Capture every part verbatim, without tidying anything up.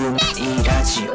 いラジ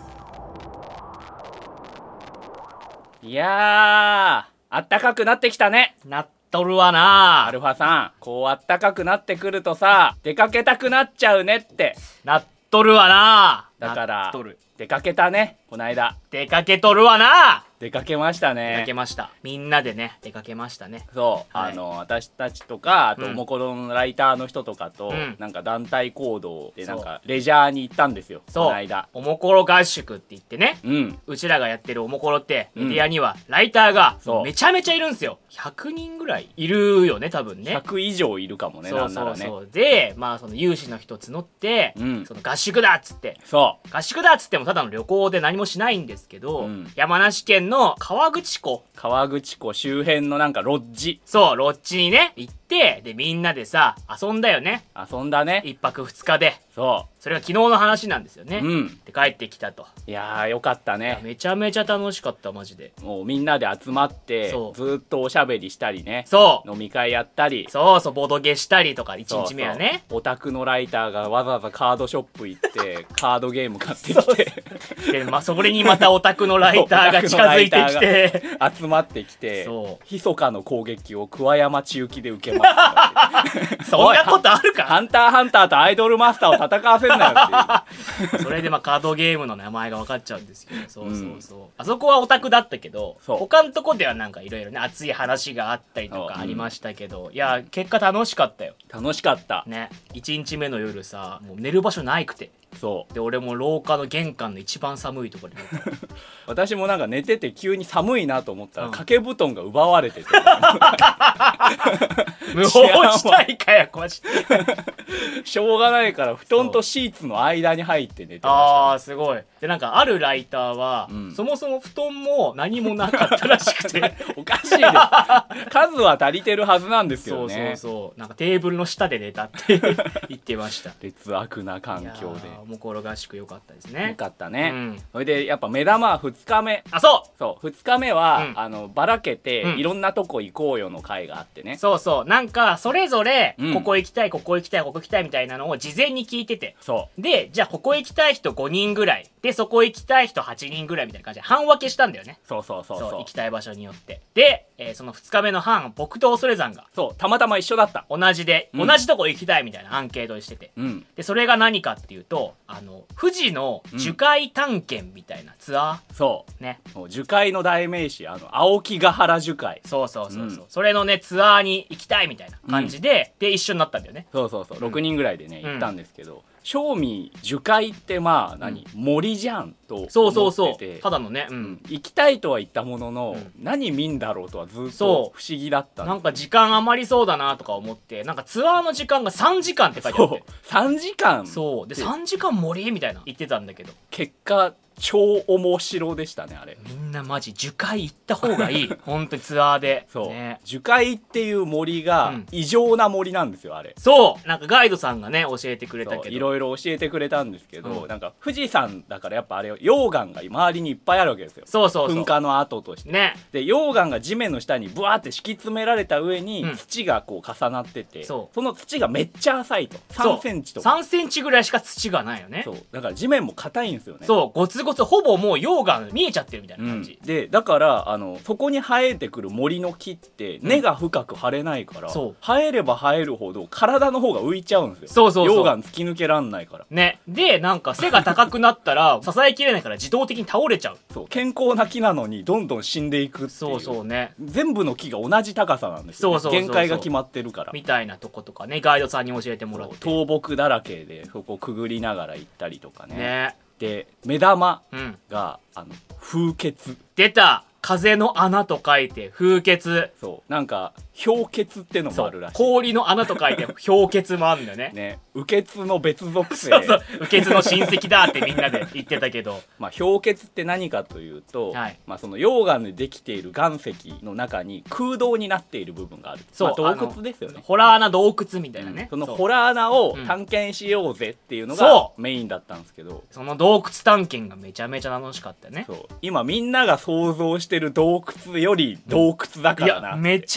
オ。いやー、あったかくなってきたね。 なっとるわな。 アルファさん、こうあったかくなってくるとさ、出かけたくなっちゃうねって。 なっとるわな。 だからなっとる。 出かけたね、こないだ。 出かけとるわな。 出かけましたね。 出かけました。みんなでね、出かけましたね。 そう、はい、あの私たちとか、あとおもころのライターの人とかと、うん、なんか団体行動でなんかレジャーに行ったんですよ。 そう、この間おもころ合宿って言ってね、うん、うちらがやってるおもころってメディアにはライターがめちゃめちゃいるんですよ。ひゃくにんぐらいいるよね、多分ね。 ひゃく以上いるかもね。 そうそうそう。で、まあその有志の人募って、うん、その合宿だっつって、 そう合宿だっつってもただの旅行で何もしないんですけど、うん、山梨県の川口湖川口湖周辺のなんかロッジ、 そうロッジにね行って、でみんなでさ遊んだよね。 遊んだね。 いっぱくふつかで。 そうそれが昨日の話なんですよね。うん。で帰ってきたと。 いやーよかったね。 めちゃめちゃ楽しかった、マジで。 もうみんなで集まってずっとおしゃべりしたりね。 そう飲み会やったり、 そうそうボドゲしたりとか。いちにちめはね、 オタクのライターがわざわざカードショップ行ってカードゲーム買ってきてで、まあ、それにまたオタクのライターが近づいてきて集まってきて、密かの攻撃を桑山千幸で受けますそんなことあるか。 ハンターハンターとアイドルマスターを戦わせんなよっていうそれでまあカードゲームの名前が分かっちゃうんですけど、そうそうそう、うん、あそこはオタクだったけど、他のとこではなんかいろいろね熱い話があったりとかありましたけど、うん、いや結果楽しかったよ。 楽しかったね。いちにちめの夜さ、もう寝る場所ないくて、 そうで俺も廊下の玄関の一番寒いところで寝た私もなんか寝てて急に寒いなと思ったら、うん、掛け布団が奪われてて無法地帯かよマジでしょうがないから布団とシーツの間に入って寝てました、ね、 あーすごい。でなんかあるライターは、うん、そもそも布団も何もなかったらしくておかしいです数は足りてるはずなんですよね。 そうそうそう、なんかテーブルの下で寝たって言ってました。 劣悪な環境で。 おもころ合宿良かったですね。 良かったね、うん、それでやっぱ目玉はふつかめ。 あ、そうそうふつかめは、うん、あのばらけて、うん、いろんなとこ行こうよの会があってね。 そうそう、なんかそれぞれ、うん、ここ行きたいここ行きたいここ行きたいみたいなのを事前に聞いてて、 そうでじゃあここ行きたい人ごにんぐらいで、そこ行きたい人はちにんぐらいみたいな感じで半分けしたんだよね。 そうそうそうそう、 そう行きたい場所によって。で、えー、そのふつかめの班、僕と恐山がそうたまたま一緒だった。 同じで、うん、同じとこ行きたいみたいなアンケートにしてて、うん、でそれが何かっていうと、あの富士の樹海探検みたいなツアー、 うん、そうね、 樹海の代名詞、あの青木ヶ原樹海、 そうそうそうそう、うん、それのねツアーに行きたいみたいな感じで、うん、で一緒になったんだよね。 そうそうそう、ろくにんぐらいでね、うん、行ったんですけど、正味樹海ってまあ何、うん、森じゃんと思ってて、 そうそうそう、ただのね、うん、 行きたいとは言ったものの、うん、何見んだろうとはずっと不思議だった。 なんか時間余りそうだなとか思って、なんかツアーの時間がさんじかんって書いてあって、 さんじかん、 そうでさんじかん森みたいな言ってたんだけど、 結果超面白でしたねあれ。 みんなマジ樹海行った方がいい本当にツアーで。 そう、ね、樹海っていう森が異常な森なんですよあれ。 そうなんかガイドさんがね教えてくれたけど、 いろいろ教えてくれたんですけど、うん、なんか富士山だからやっぱあれ溶岩が周りにいっぱいあるわけですよ。 そうそうそう、 噴火の跡としてね。で溶岩が地面の下にブワーって敷き詰められた上に土がこう重なってて、うん、その土がめっちゃ浅いとさんセンチとかさんセンチぐらいしか土がないよね。 そうだから地面も硬いんですよね。 そうゴツゴツ、ほぼもう溶岩見えちゃってるみたいな感じ、 うん、でだからあのそこに生えてくる森の木って根が深く張れないから、うん、そう生えれば生えるほど体の方が浮いちゃうんですよ。 そうそうそう、 溶岩突き抜けらんないからね。でなんか背が高くなったら支えきれないから自動的に倒れちゃう。 そう健康な木なのにどんどん死んでいくっていう。 そうそうね、 全部の木が同じ高さなんですよ、ね、そうそうそうそう、限界が決まってるからみたいなとことかね、ガイドさんに教えてもらって、 倒木だらけでそこくぐりながら行ったりとかね。 ねで目玉が、うん、あの風穴。 出た、風の穴と書いて風穴。 そうなんか氷結ってのもあるらしい。 氷の穴と書いて氷結もあるんだよね。 ね、雨血の別属性。 そうそう、雨血の親戚だってみんなで言ってたけどまあ氷結って何かというと、はい、まあその溶岩でできている岩石の中に空洞になっている部分がある。そう、まあ、洞窟ですよね。 ホラー穴洞窟みたいなね、 うん、そのホラー穴を探検しようぜっていうのがメインだったんですけど、 その洞窟探検がめちゃめちゃ楽しかったよね。 そう今みんなが想像してる洞窟より洞窟だからな、 いやめちゃめちゃ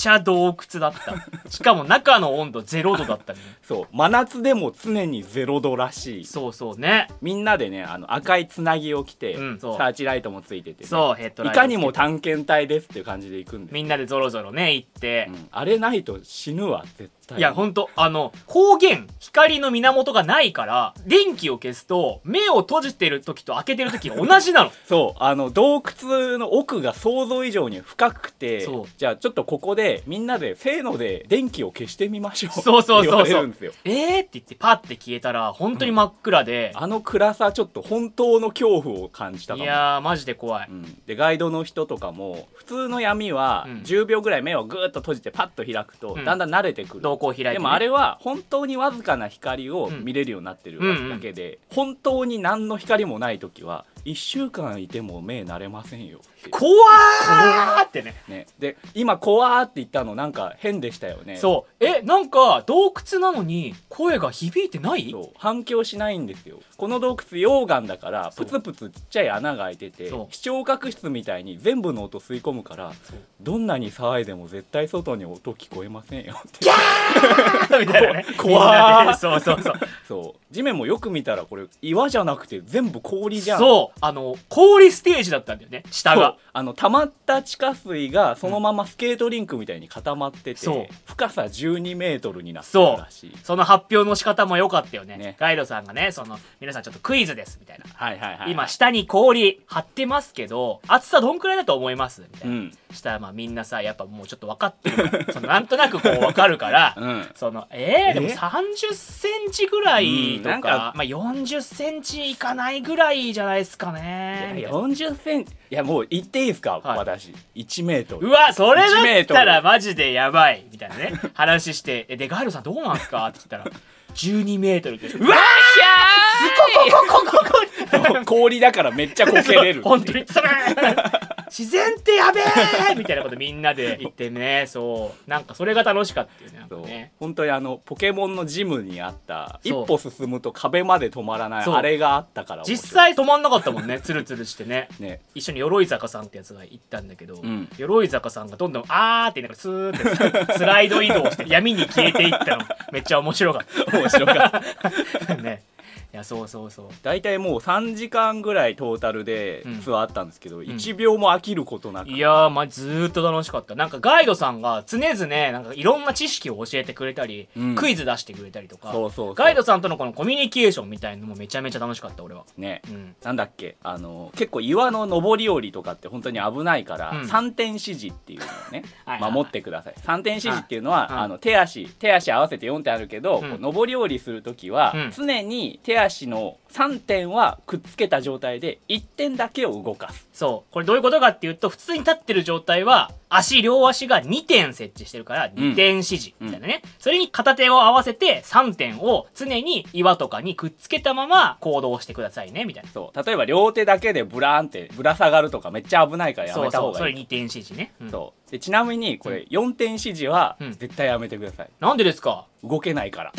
ちゃ洞窟だったしかも中の温度ゼロどだったねそう真夏でも常にゼロどらしい。 そうそうね。 みんなでねあの赤いつなぎを着て、 うん、 サーチライトもついてて、ね、 そうヘッドライトいかにも探検隊ですっていう感じで行くんでみんなでゾロゾロね行って、 うん、あれないと死ぬわ絶対。 いやほんとあの光源光の源がないから電気を消すと目を閉じてる時と開けてる時が同じなのそうあの洞窟の奥が想像以上に深くて、じゃあちょっとここでみんなでせーので電気を消してみましょうそうそうそうそうって言われるんですよ。 えーって言ってパッて消えたら本当に真っ暗で、 うん、あの暗さちょっと本当の恐怖を感じたかも。 いやーマジで怖い、 うん、でガイドの人とかも普通の闇はじゅうびょうぐらい目をグーッと閉じてパッと開くと、うん、だんだん慣れてくる。 瞳孔開いて、ね、 でもあれは本当にわずかな光を見れるようになってるだけで、うんうんうん、本当に何の光もない時はいっしゅうかんいても目慣れませんよ。 怖ーってね。 ねで今怖ーって言ったのなんか変でしたよね。 そうえなんか洞窟なのに声が響いてない？ そう反響しないんですよ。この洞窟溶岩だからプツプツちっちゃい穴が開いてて視聴覚室みたいに全部の音吸い込むからどんなに騒いでも絶対外に音聞こえませんよってギャーみたいなね怖ーそうそうそうそう地面もよく見たらこれ岩じゃなくて全部氷じゃん。 そうあの氷ステージだったんだよね下が。 あの溜まった地下水がそのままスケートリンクみたいに固まってて、うん、深さじゅうにメートルになってるらしい。 そうその発表の仕方も良かったよ ね, ねガイドさんがねその皆さんちょっとクイズですみたいな、 はいはいはいはい、 今下に氷張ってますけど厚さどんくらいだと思いますみたいな、うん、したらまあみんなさやっぱもうちょっと分かってるからそのなんとなくこう分かるから、うん、そのえー、でもさんじゅっセンチぐらいとか、うん、かまあ、よんじゅっセンチいかないぐらいじゃないですかね。 いやよんじゅっセンチいやもう言っていいですか、はい、私いちメートル。 うわそれだったらマジでやばいみたいなね話してえでガイドさんどうなんすかって言ったらじゅうにメートルです。うわーひゃーここここここ氷だからめっちゃこけれる本当につらい自然ってやべえみたいなことみんなで言ってねそうなんかそれが楽しかったよね。なんかね本当にあのポケモンのジムにあった一歩進むと壁まで止まらないあれがあったから実際止まんなかったもんねツルツルしてねね一緒に鎧坂さんってやつが行ったんだけど、うん、鎧坂さんがどんどんあーって言いながらスーってスライド移動して闇に消えていったのめっちゃ面白かった面白かったねいやそうそうそうだいたいもうさんじかんぐらいトータルでツアーあったんですけど、うん、いちびょうも飽きることなく、 いやー、まあ、ずーっと楽しかった。なんかガイドさんが常々なんかいろんな知識を教えてくれたり、うん、クイズ出してくれたりとか、そうそうそうガイドさんとのこのコミュニケーションみたいのもめちゃめちゃ楽しかった俺はね、うん、なんだっけあの結構岩の上り下りとかって本当に危ないから、うん、さんてん指示っていうのをね守ってください。さんてん指示っていうのは、はい、あの手足手足合わせてよんてんあるけど、うん、こう上り下りするときは、うん、常に手足のさんてんはくっつけた状態でいってんだけを動かす。 そうこれどういうことかっていうと普通に立ってる状態は足両足がにてん設置してるからにてん指示みたいなね、うん、それに片手を合わせてさんてんを常に岩とかにくっつけたまま行動してくださいねみたいな。 そう例えば両手だけでブラーンってぶら下がるとかめっちゃ危ないからやめた方がいい。 そうそうそれにてん指示ね、うん、 そうでちなみにこれよんてん指示は絶対やめてください、 うん、なんでですか。 動けないから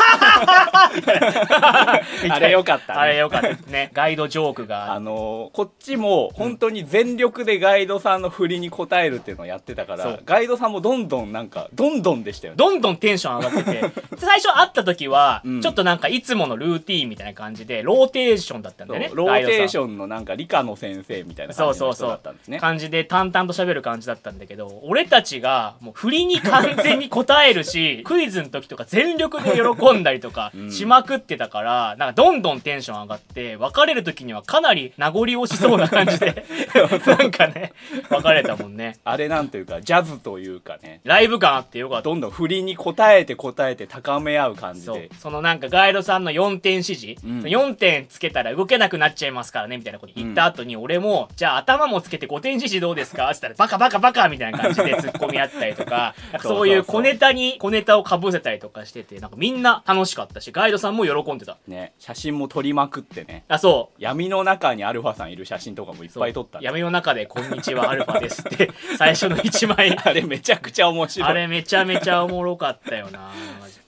あれよかったねあれよかったねガイドジョークがあのー、こっちも本当に全力でガイドさんの振りに応えるっていうのをやってたから、うん、ガイドさんもどんどんなんかどんどんでしたよね。 どんどんテンション上がってて最初会った時は、うん、ちょっとなんかいつものルーティーンみたいな感じでローテーションだったんだよね。 ローテーションのなんか理科の先生みたいな感じの人だったんですね。そうそうそう感じで淡々と喋る感じだったんだけど俺たちがもう振りに完全に応えるしクイズの時とか全力で喜んだりとかしまくってたから、うん、なんかどんどんテンション上がって別れる時にはかなり名残惜しそうな感じでなんかね別れたもんね。 あれなんというかジャズというかねライブ感あってよかった。 どんどん振りに応えて応えて高め合う感じでそ, そのなんかガイドさんのよんてん指示、うん、よんてんつけたら動けなくなっちゃいますからねみたいなこと言った後に、うん、俺もじゃあ頭もつけてごてん指示どうですかって言ったらバカバカバカみたいな感じで突っ込み合ったりとかなんかそういう小ネタに小ネタをかぶせたりとかしててなんかみんな楽しかったしガイドさんも喜んでたね。写真も撮りまくってね。 あそう闇の中にアルファさんいる写真とかもいっぱい撮った、ね、 闇の中でこんにちはアルファですって最初のいちまいあれめちゃくちゃ面白い。 あれめちゃめちゃおもろかったよな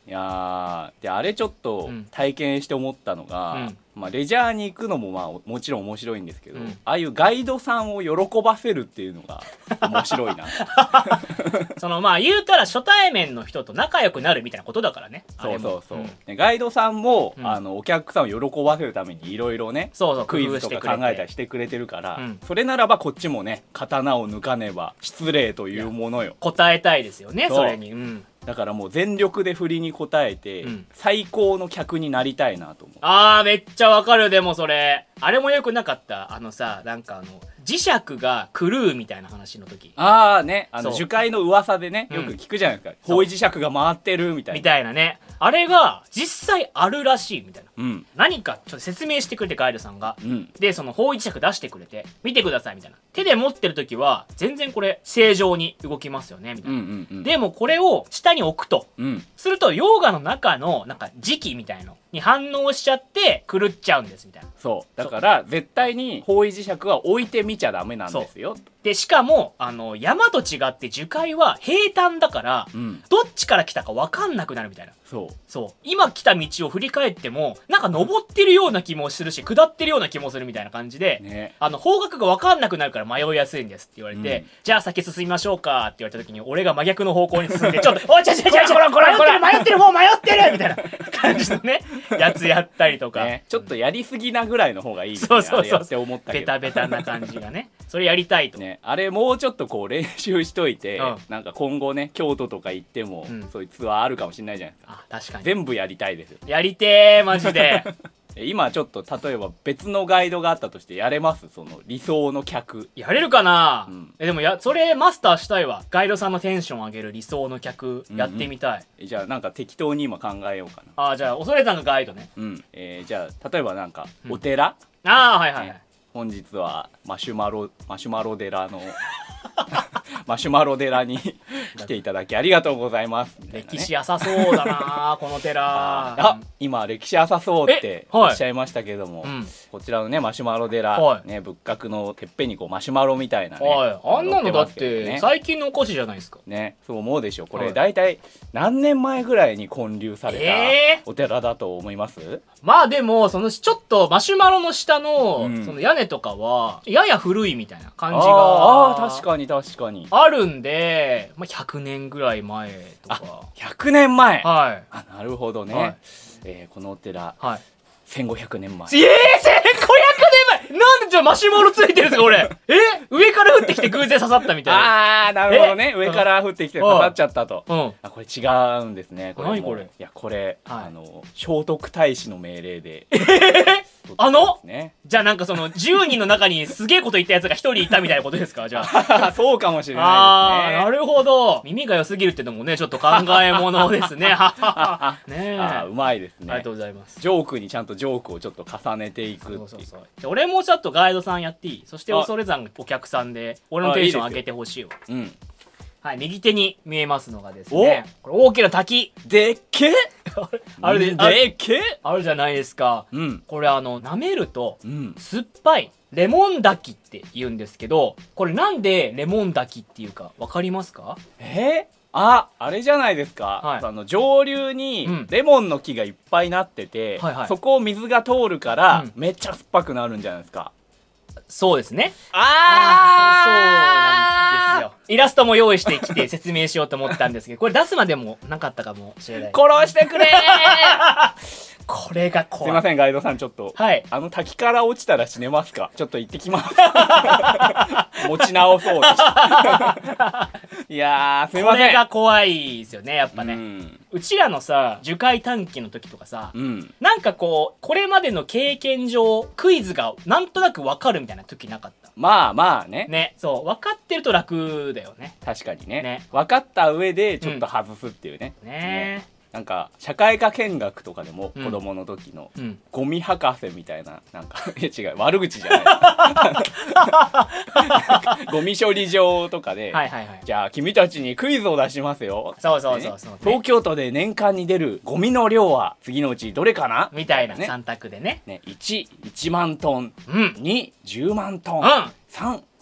いやであれちょっと体験して思ったのが、うんまあ、レジャーに行くのもまあもちろん面白いんですけど、うん、ああいうガイドさんを喜ばせるっていうのが面白いなそのまあ言うたら初対面の人と仲良くなるみたいなことだからね。 そうそうそう、うん、ね、ガイドさんも、うん、あのお客さんを喜ばせるためにいろいろねそうそうクイズとか考えたりしてくれてるから、うん、それならばこっちもね刀を抜かねば失礼というものよ。 答えたいですよね そ, それに、うん、 だからもう全力で振りに答えて、うん、最高の客になりたいなと思う。 あーめっちゃわかる。でもそれあれもよくなかった？あのさなんかあの磁石が狂うみたいな話の時。 ああね、あの樹海の噂でねよく聞くじゃないですか、うん、方位磁石が回ってるみたいなみたいなね。あれが実際あるらしいみたいな、うん、何かちょっと説明してくれてガイドさんが、うん、でその方位磁石出してくれて見てくださいみたいな。手で持ってる時は全然これ正常に動きますよねみたいな、うんうんうん、でもこれを下に置くと、うん、すると溶岩の中のなんか磁気みたいのに反応しちゃって狂っちゃうんですみたいな。 そうだから絶対に方位磁石は置いてみちゃダメなんですよ。 でしかもあの山と違って樹海は平坦だから、うん、どっちから来たか分かんなくなるみたいな。 そうそう今来た道を振り返ってもなんか登ってるような気もするし下ってるような気もするみたいな感じで、ね、あの方角が分かんなくなるから迷いやすいんですって言われて、うん、じゃあ先進みましょうかって言われた時に俺が真逆の方向に進んでちょっとおいちょちょちょちょこらこらこら迷ってるもう迷ってるみたいな感じのねやつやったりとか、ね、 ちょっとやりすぎなぐらいの方がいいですね。 そうそうそうって思ったけどベタベタな感じがねそれやりたいと、 ね、あれもうちょっとこう練習しといて、うん、なんか今後ね京都とか行っても、うん、そういうツアーあるかもしれないじゃないですか。 あ確かに全部やりたいですよ。 やりてーマジで今ちょっと例えば別のガイドがあったとしてやれます？その理想の客やれるかな、うん、えでもやそれマスターしたいわ。ガイドさんのテンション上げる理想の客やってみたい、 うんうん、じゃあなんか適当に今考えようかな。 あじゃあ恐れさんがガイドね。 うん、えー、じゃあ例えばなんかお寺、 うん、ああはいはい、はい、 本日はマシュマロマシュマロ寺のマシュマロ寺に来ていただきありがとうございます、ね、 歴史浅そうだなこの寺。 あ今歴史浅そうっておっしゃいましたけども、はいうん、こちらのねマシュマロ寺、はい、ね、仏閣のてっぺんにこうマシュマロみたいなね、 はい、あんなのだって最近のお菓子じゃないですかね。そう思うでしょ。これ大体何年前ぐらいに建立されたお寺だと思います？えー、 まあでもそのちょっとマシュマロの下 の,、うん、その屋根とかはやや古いみたいな感じがああ確かに確かにあるんで、まあ、ひゃくねんぐらい前とか。 あひゃくねんまえ、 はい、 あなるほどね、はい、えー、このお寺、はい、せんごひゃくねんまえ。 えー、せんごひゃくねんまえなんでじゃあマシュマロついてるんですかこれえ上から降ってきて偶然刺さったみたいな。 あーなるほどね、上から降ってきて刺さっちゃったと、うん、あこれ違うんですね。これ何これ。 いやこれ、はい、あの聖徳太子の命令でえーあの、ね、じゃあなんかそのじゅうにんの中にすげえこと言ったやつがひとりいたみたいなことですかじゃあそうかもしれないですね。 あなるほど。耳が良すぎるってのもねちょっと考えものですねねえあうまいですね。 ありがとうございます。 ジョークにちゃんとジョークをちょっと重ねていくっていう。そうそうそう。 俺もちょっとガイドさんやっていい？そして恐れ山お客さんで俺のテンション上げてほしいわ。いいうんはい、右手に見えますのがですねこれ大きな滝でっけあるででっけあるじゃないですか、うん、これあの舐めると酸っぱいレモン滝って言うんですけどこれなんでレモン滝っていうか分かりますか？ えー、ああれじゃないですか、はい、あの上流にレモンの木がいっぱいなってて、うんはいはい、そこを水が通るから、うん、めっちゃ酸っぱくなるんじゃないですか。 そうですね。 ああそうなんですよ。イラストも用意してきて説明しようと思ったんですけどこれ出すまでもなかったかもしれない。 殺してくれーこれが怖い。 すいませんガイドさんちょっと、 はい、 あの滝から落ちたら死ねますか？ちょっと行ってきます持ち直そうとしていやーすいません。 これが怖いですよねやっぱね。うんうちらのさ樹海短期の時とかさ、うん、なんかこうこれまでの経験上クイズがなんとなく分かるみたいな時なかった？ まあまあねねそう分かってると楽だよね。 確かに ね, ね分かった上でちょっと外すっていうね、うん、ねねなんか社会科見学とかでも子供の時の、うん、ゴミ博士みたいななんかいや違う悪口じゃないゴミ処理場とかで、はいはいはい、じゃあ君たちにクイズを出しますよ。 そうそうそうそう、ね、 東京都で年間に出るゴミの量は次のうちどれかなみたいな、ね、さん択でねねいち、いちまんトン、うん、に、じゅうまんトン、うん、さん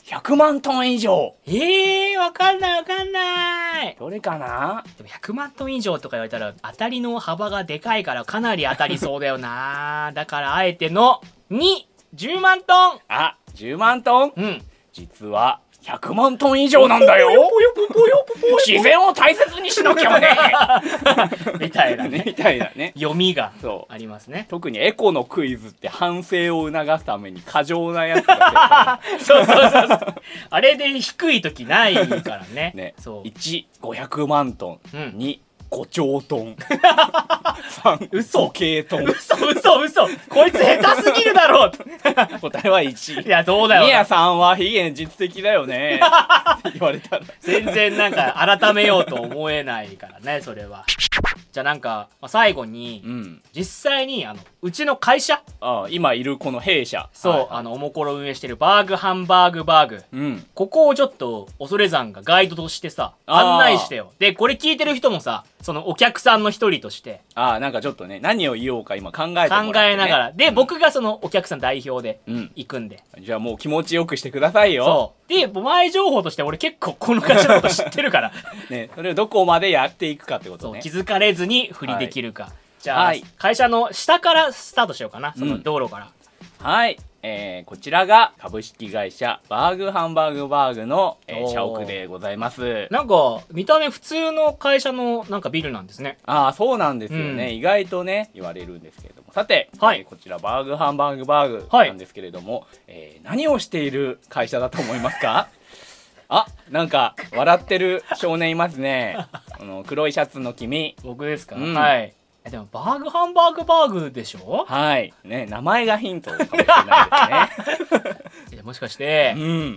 ひゃくまんトン以上。 えー、わかんないわかんない。 どれかな。 でもひゃくまんトン以上とか言われたら当たりの幅がでかいからかなり当たりそうだよな。だからあえてのに、じゅうまんトン。 あ、じゅうまんトン。 うん。 実はひゃくまんトン以上なんだよ。自然を大切にしなきゃねみたいなねみたいなね読みがありますね。 特にエコのクイズって反省を促すために過剰なやつがそうそうそうそう。あれで低い時ないからね。 ね、 そう。 いち、ごひゃくまんトン、 うん、 に、ごちょうトン、さん、 嘘計トン。 嘘嘘嘘。こいつ下手すぎるだろう。 答えはいち。 いやどうだよ。 みやさんは非現実的だよねって言われたら全然なんか改めようと思えないからねそれは。じゃあなんか、まあ、最後に、うん、実際にあのうちの会社、 ああ今いるこの弊社、 そう、 はいはい、 あのおもころ運営してるバーグハンバーグバーグ、うん、ここをちょっと恐山がガイドとしてさ案内してよ。でこれ聞いてる人もさそのお客さんの一人としてああなんかちょっとね何を言おうか今考えてもらって、ね、 考えながらで、うん、僕がそのお客さん代表で行くんで、 うん、じゃあもう気持ちよくしてくださいよ。 そうで前情報として俺結構この会社のこと知ってるからねそれをどこまでやっていくかってことね。 そう気づかれずに振りできるか、はい、じゃあ、はい、会社の下からスタートしようかな、その道路から、 うん、はい、えー、こちらが株式会社バーグハンバーグバーグの、えー、社屋でございます。 なんか見た目普通の会社のなんかビルなんですね。 ああそうなんですよね、うん、意外とね言われるんですけれども、さて、はい、えー、こちらバーグハンバーグバーグなんですけれども、はい、えー、何をしている会社だと思いますか？あ、なんか笑ってる少年いますね。この黒いシャツの君。 僕ですか？うん、はい。でもバーグハンバーグバーグでしょ？ はいね、名前がヒントかもしれないですね。 もしかして、うん、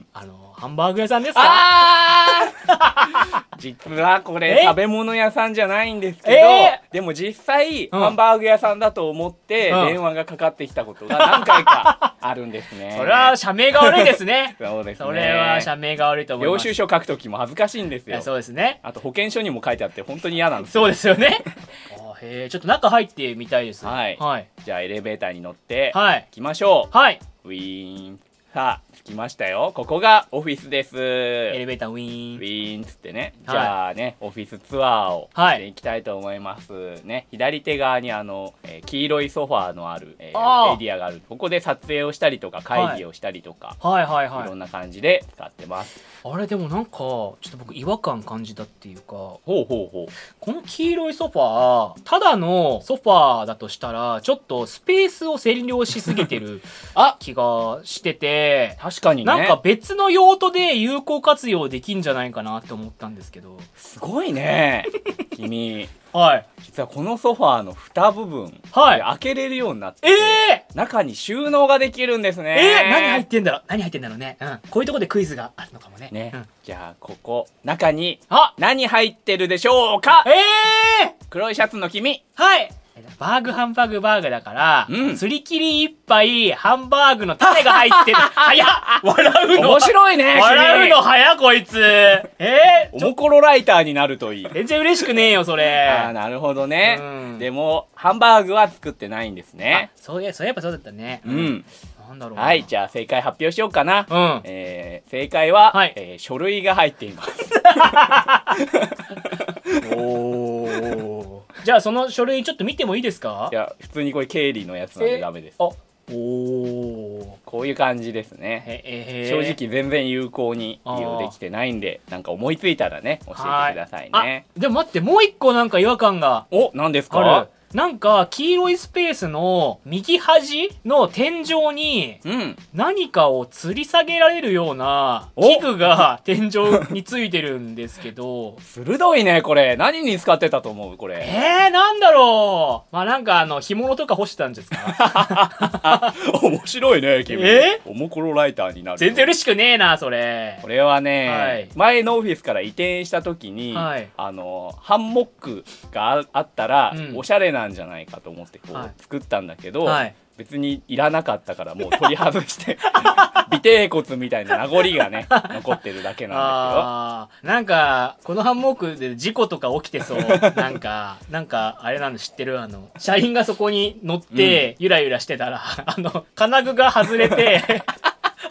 あのハンバーグ屋さんですか？ あ実はこれ食べ物屋さんじゃないんですけど、えー、でも実際、うん、ハンバーグ屋さんだと思って電話がかかってきたことが何回かあるんですね。 それは社名が悪いですね。 そうですね。 それは社名が悪いと思います。 領収書書くときも恥ずかしいんですよ。 そうですね。 あと保険証にも書いてあって本当に嫌なんですよ。 そうですよね。へえ、ちょっと中入ってみたいです。 はい、はい、じゃあエレベーターに乗って行きましょう。 はい、 ウィーン。さあ着きましたよ。ここがオフィスです。 エレベーターウィーンウィーンつってね、はい、じゃあねオフィスツアーをしていきたいと思います、はい、ね、左手側にあの、えー、黄色いソファーのある、えー、エリアがある。ここで撮影をしたりとか会議をしたりとか、 はい、はいはいはい、 いろんな感じで使ってます。 あれでもなんかちょっと僕違和感感じたっていうか、 ほうほうほう、 この黄色いソファーただのソファーだとしたらちょっとスペースを占領しすぎてる気がしてて確かにね、 なんか別の用途で有効活用できんじゃないかなって思ったんですけど。 すごいね君。 はい、 実はこのソファーの蓋部分、 はい、 開けれるようになって、 えー、 中に収納ができるんですね。 えー、何入ってんだろう何入ってんだろうね、うん、こういうとこでクイズがあるのかもね。 ね、 うん、 じゃあここ中に何入ってるでしょうか？ えー、 黒いシャツの君。 はい、バーグハンバーグバーグだから、うん、すり切り一杯ハンバーグの種が入ってる。早っ、笑うの面白いね。 笑うの早こいつ。えー、 おもころライターになるといい。 全然嬉しくねえよそれ。 あー、なるほどね、うん、でもハンバーグは作ってないんですね。 あ、そういやそういえばそうだったね。 うん、 なんだろう。 はい、じゃあ正解発表しようかな。 うん、 えー、正解は、はい、えー、書類が入っています。 おー、じゃあその書類ちょっと見てもいいですか？ いや普通にこれ経理のやつなんでダメです。 あ、おー、 こういう感じですね。 えー、 正直全然有効に利用できてないんで、なんか思いついたらね教えてくださいね。 でも待って、もう一個なんか違和感が。 お、何ですか？ なんか黄色いスペースの右端の天井に何かを吊り下げられるような器具が天井についてるんですけど。 鋭いねこれ。何に使ってたと思うこれ？ えー、なんだろう。まあなんかあの干物とか干してたんですか？ 面白いね君。 えー、 おもころライターになる。 全然嬉しくねえなそれ。 これはね、はい、前のオフィスから移転した時に、 はい、 あのハンモックがあったら、うん、おしゃれなんじゃないかと思ってこう、はい、作ったんだけど、はい、別にいらなかったからもう取り外して尾てい骨みたいな名残がね残ってるだけなんあー、なんかこのハンモックで事故とか起きてそう。なんかなんかあれなの知ってる？あの社員がそこに乗って、うん、ゆらゆらしてたらあの金具が外れて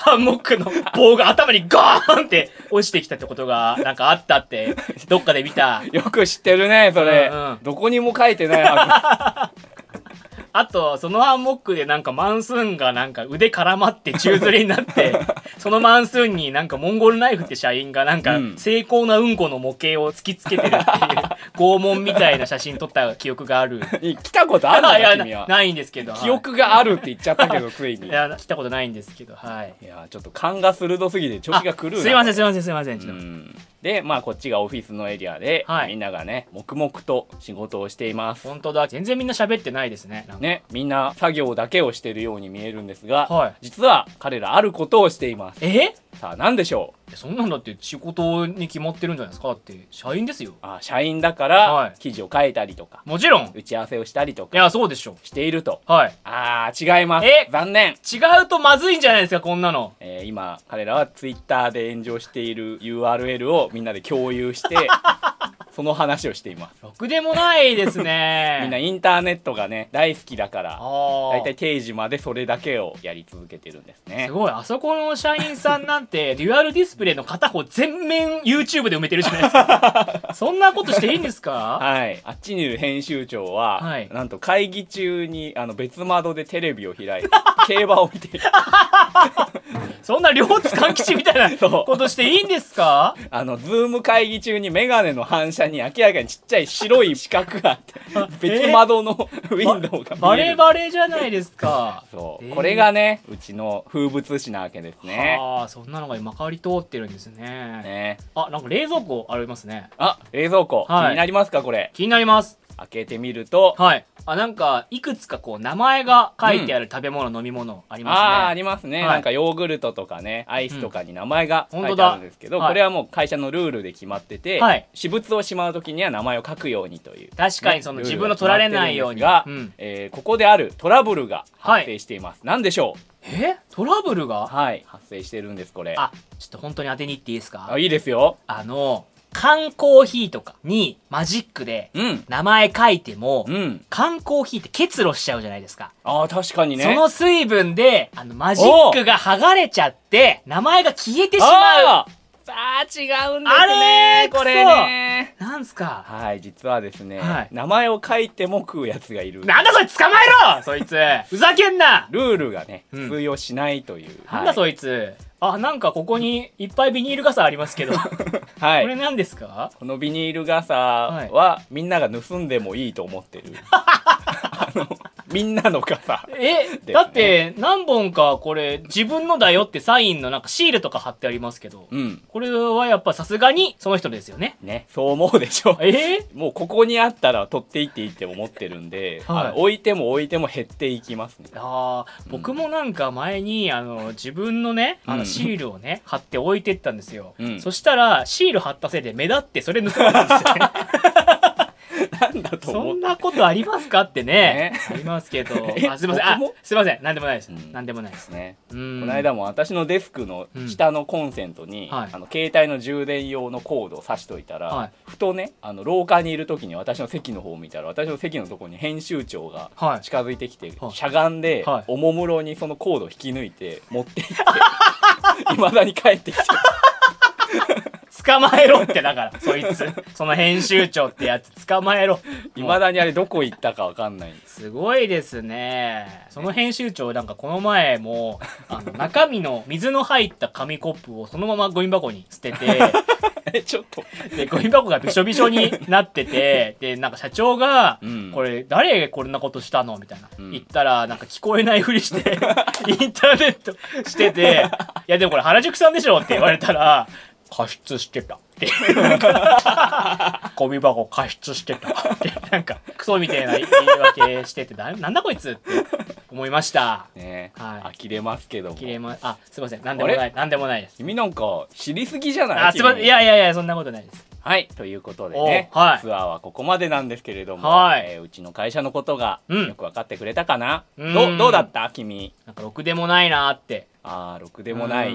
ハンモックの棒が頭にガーンって落ちてきたってことがなんかあったってどっかで見た。 よく知ってるねそれ、うんうん、どこにも書いてないはずあとそのハンモックでなんかマンスーンがなんか腕絡まって宙吊りになってそのマンスーンになんかモンゴルナイフって社員がなんか精巧なうんこの模型を突きつけてるっていう拷問みたいな写真撮った記憶がある。 来たことあるの君は。 ないんですけど、 記憶があるって言っちゃったけどついに。 いや来たことないんですけど、はい。 いやちょっと勘が鋭すぎて調子が狂うな。 すいませんすいませんすいません。 うんでまあこっちがオフィスのエリアで、はい、みんながね黙々と仕事をしています。 本当だ、全然みんな喋ってないですね。 ねみんな作業だけをしているように見えるんですが、 はい、 実は彼らあることをしています。 えさあ何でしょう。そんなんだって仕事に決まってるんじゃないですか。だって社員ですよ。 あ社員だから、はい、記事を書いたりとかもちろん打ち合わせをしたりとかいやそうでしょしていると。 はい。 あー違います。 え残念。 違うとまずいんじゃないですかこんなの。 えー、今彼らはツイッターで炎上している ユーアールエル をみんなで共有してその話をしています。 ろくでもないですねみんなインターネットがね大好きだからだいたい定時までそれだけをやり続けてるんですね。 すごい。あそこの社員さんなんてデュアルディスプレイの片方全面 YouTube で埋めてるじゃないですかそんなことしていいんですか。 はいあっちにいる編集長は、はい、なんと会議中にあの別窓でテレビを開いて競馬を見ているそんな両津勘吉みたいなことしていいんですか。 あのズーム会議中にメガネの反射に明らかにちっちゃい白い四角があって別窓のウィンドウが見える。 バレバレじゃないですか。 そう、えー、これがねうちの風物詩なわけですね。 ああそんなのが今かり通ってるんですね。ねあなんか冷蔵庫ありますね。 あ冷蔵庫、はい、気になりますかこれ。 気になります。 開けてみるとはいあなんかいくつかこう名前が書いてある食べ物、うん、飲み物ありますね。 ああありますね、はい、なんかヨーグルトとかねアイスとかに名前が書いてあるんですけど、うん、これはもう会社のルールで決まってて、はい、私物をしまう時には名前を書くようにという、 確かにその、ね、自分の取られないようにが、うんえー、ここであるトラブルが発生しています、はい、何でしょう。 えトラブルがはい発生してるんですこれ。 あちょっと本当に当てにいっていいですか。 あいいですよ。 あの缶コーヒーとかにマジックで名前書いても、うん、缶コーヒーって結露しちゃうじゃないですか。 あー確かにね。 その水分であのマジックが剥がれちゃって名前が消えてしまう。 あー違うんですね。 あれーこれねなんすか。 はい実はですね、 はい、 名前を書いても食うやつがいる。 なんだそいつ捕まえろそいつふざけんな。 ルールがね通用しないという、 うんはい、なんだそいつ。あなんかここにいっぱいビニール傘ありますけどはいこれ何ですか。 このビニール傘は、はい、みんなが盗んでもいいと思ってるあのみんなの傘え、ね、だって何本かこれ自分のだよってサインのなんかシールとか貼ってありますけど、うん、これはやっぱさすがにその人ですよね。 ねそう思うでしょ。 えー、 もうここにあったら取っていっていいって思ってるんで、はい、あの置いても置いても減っていきますね。 あ、うん、僕もなんか前にあの自分のねあのシールをね、うん、貼って置いてったんですよ、うん、そしたらシール貼ったせいで目立ってそれ盗まれたんですよねなんだと思う。 そんなことありますかってね、ねありますけどあすいませんあすいませんなんでもないです、うん、なんでもないですね。 この間も私のデスクの下のコンセントに、うんはい、あの携帯の充電用のコードを挿しといたら、はい、ふとねあの廊下にいる時に私の席の方を見たら私の席のところに編集長が近づいてきて、はい、しゃがんで、はい、おもむろにそのコードを引き抜いて持っていっていまだに帰ってきて捕まえろってだからそいつその編集長ってやつ捕まえろ。 いまだにあれどこ行ったか分かんないんです。 すごいですね。その編集長なんかこの前もあの中身の水の入った紙コップをそのままゴミ箱に捨ててえちょっとでゴミ箱がびしょびしょになっててでなんか社長が、うん、これ誰こんなことしたのみたいな、うん、言ったらなんか聞こえないふりしてインターネットしてていやでもこれ原宿さんでしょって言われたら加湿してたってゴミ箱加湿してたってなんかクソみたいな言い訳しててな、なんだこいつって思いましたね。はい、呆れますけども。 呆れまあすいませんなんでもないなんでもないです。 君なんか知りすぎじゃない。 あすいませんいやいやいやそんなことないです。 はいということでね、はい、ツアーはここまでなんですけれども、 はいえー、うちの会社のことがよく分かってくれたかな、うん、ど, どうだった君。 なんかろくでもないなって。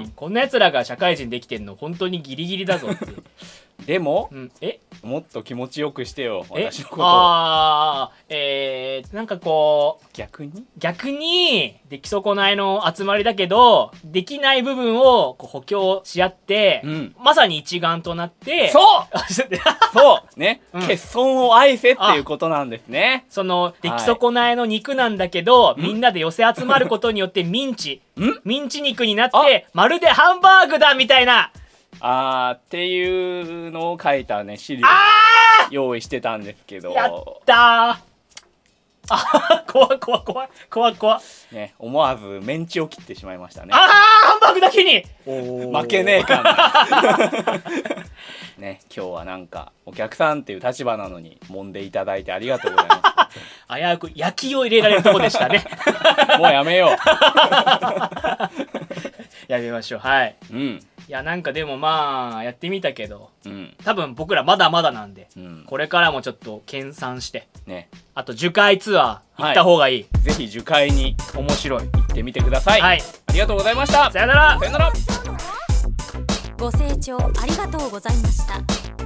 あーろくでもない、 うん、こんなやつらが社会人できてんの本当にギリギリだぞってでも、 うん、えもっと気持ちよくしてよ私のことを。 あーえー、なんかこう逆に逆に出来損ないの集まりだけどできない部分をこう補強し合って、うん、まさに一丸となってそうそうね、うん、欠損を愛せっていうことなんですね。 その出来損ないの肉なんだけど、はい、みんなで寄せ集まることによってミンチミンチ肉になってまるでハンバーグだみたいなあーっていうのを書いたね資料用意してたんですけど、 やったーあ怖い怖い怖い怖い怖いね、思わずメンチを切ってしまいましたね。 あーハンバーグだけに負けねえかね、今日はなんかお客さんっていう立場なのに揉んでいただいてありがとうございます危うく焼きを入れられるとこでしたねもうやめようやめましょう。はい、 うん、 いやなんかでもまあやってみたけど、 うん、 多分僕らまだまだなんで、うん、これからもちょっと研鑽して、ね、あと樹海ツアー行った方がいい、 はい、ぜひ樹海に面白い行ってみてください、 はい、 ありがとうございました。 さよならさよなら。 ご清聴ありがとうございました。